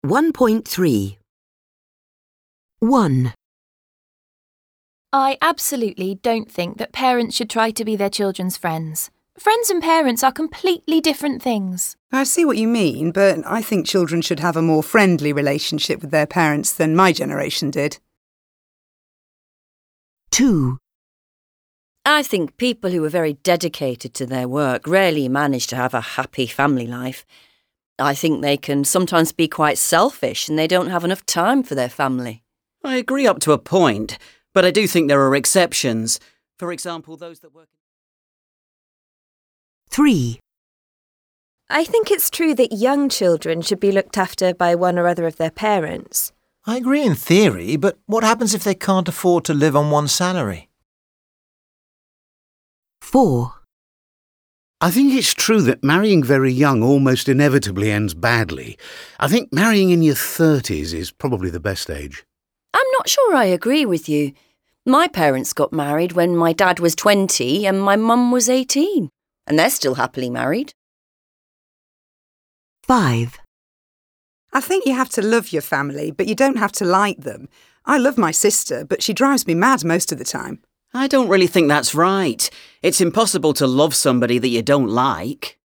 1.3 1. I absolutely don't think that parents should try to be their children's friends. Friends and parents are completely different things. I see what you mean, but I think children should have a more friendly relationship with their parents than my generation did. 2. I think people who are very dedicated to their work rarely manage to have a happy family life. I think they can sometimes be quite selfish and they don't have enough time for their family. I agree up to a point, but I do think there are exceptions. For example, those that work... 3. I think it's true that young children should be looked after by one or other of their parents. I agree in theory, but what happens if they can't afford to live on one salary? 4. I think it's true that marrying very young almost inevitably ends badly. I think marrying in your 30s is probably the best age. I'm not sure I agree with you. My parents got married when my dad was 20 and my mum was 18, and they're still happily married. 5. I think you have to love your family, but you don't have to like them. I love my sister, but she drives me mad most of the time. I don't really think that's right. It's impossible to love somebody that you don't like.